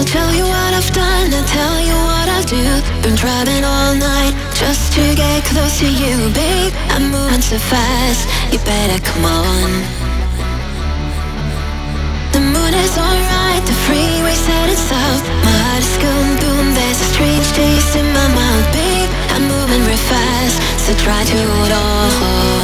Tell you what I've done, I tell you what I'll do. Been driving all night just to get close to you, babe. I'm moving so fast, you better come on. The moon is alright, the freeway's headed south. My heart is going boom, there's a strange taste in my mouth, babe. I'm moving real fast, so try to hold on.